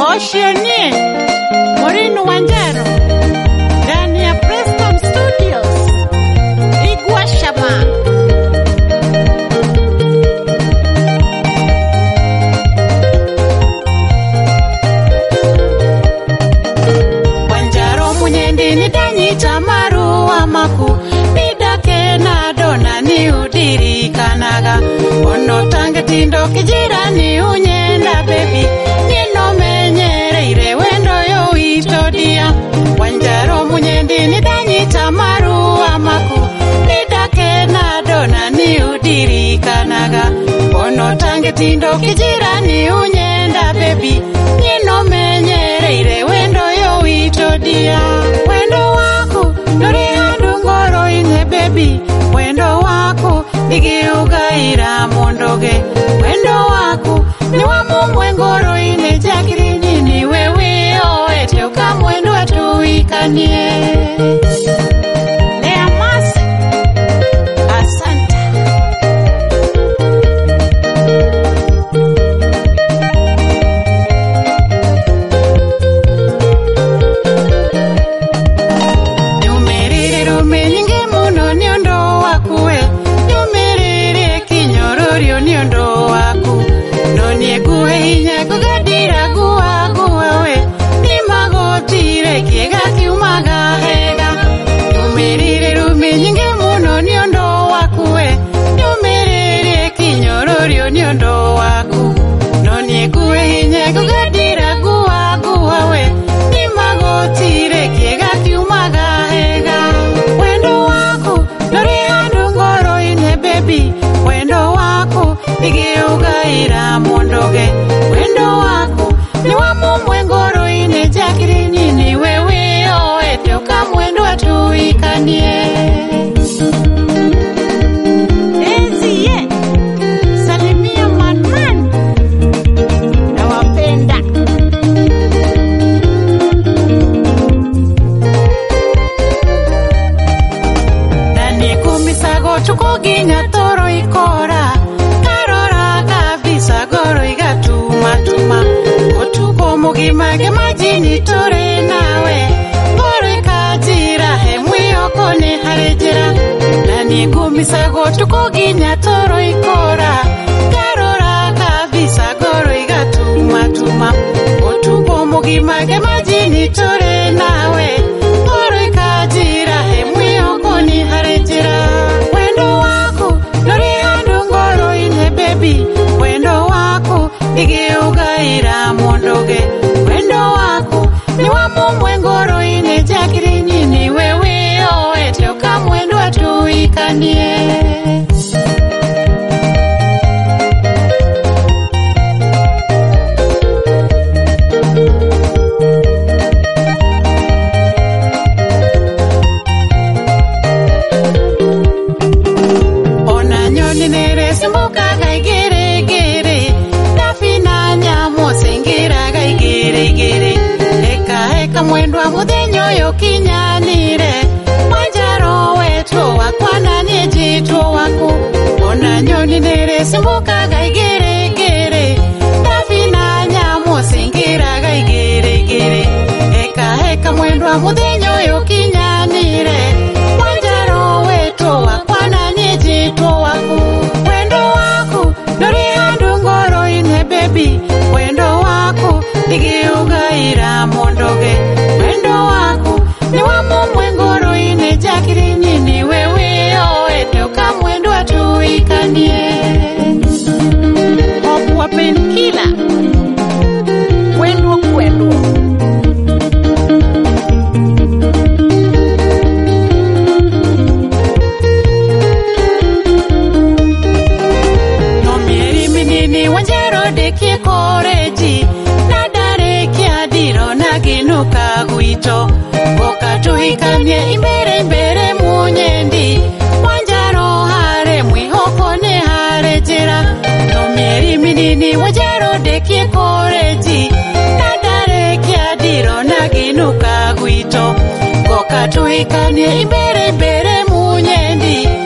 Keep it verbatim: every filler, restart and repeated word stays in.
Oceanie Maureen Wanjero ndani ya Preston Studios Igwa Shama. Wanjaro munyendi nidanyita maruwa maku nidake na dona ni udiri kanaga ono tange tindo kijirani unyenda baby nino menyere ire wendo yo itodia. Wanjaro munyendi nidanyita maruwa maku nidake na dona ni udiri kanaga ono tange tindo kijirani unyenda baby nino menyere ire wendo yo itodia. Wendo waku nuri handu ngoro ine baby wendo waku igiugaira mondoge wendo waku ni wa mumwe ngoro ine jakiri ni wewe oete ukamwendo atuikanie. Lea Masi asante. Numerire rume nyingi muno niondo wakuwe numerire kinyororio niondo waku nonie guhe hinya kugadira guwa guwa we nimagotire kiega kiumaga hega. Numerire rume nyingi muno niondo wakuwe numerire kinyororio niondo waku nonie guhe hinya kugadira guwa guwa we nimagotire kiega kiumaga hega. Wendo waku nuri handu ngoro ine baby wendo waku igiugaira mondoge wendo waku ni wa mumwe ngoro ine jakiri nini wewe oete ukamwendo atuikanie. Eziye salimia manman na wapenda. Nani kumisago tukuginya toro ikora karora kabisa goro igatuma tuma otuko mugima gemajini tore nawe goro ikajira hemwi okone harejera. Nani kumisago tukuginya toro ikora karora kabisa goro igatuma tuma otuko mugima gemajini tore nawe goro ikajira hemwi okone harejera. Wendo waku nuri handu ngoro ine baby wendo waku igiugaira mondoge wendo waku ni wa mumwe ngoro ine jakiri nini wewe oete ukamwendo atuikanie. Ona nyoni nere simbuka gaigere gere nafina nyamo singira gaigere gere eka eka mwendo wa mudhenyo yo kinyanire Wanjaro wetu wakwana ni jitu waku. Ona nyoni nere simbuka gaigere gere nafina nyamo singira gaigere gere eka eka mwendo wa mudhenyo yo kinyanire Wanjaro wetu wakwana ni jitu waku. Wendo waku nuri handu ngoro ine baby wendo waku igiugaira mondoge wendo waku ni wa mumwe ngoro ine jakiri nini wewe oete ukamwendo atuikanie. Hopu wa penkila wendo kwendo. Nomieri minini Wanjaro deki koreji nadare kiadiro naginuka guito okatuikanie imbere imbere munyendi Wanjaro hare mwihokone harejera. Nomieri minini Wanjaro deki koreji nadare kiadiro naginuka guito okatuikanie imbere imbere munyendi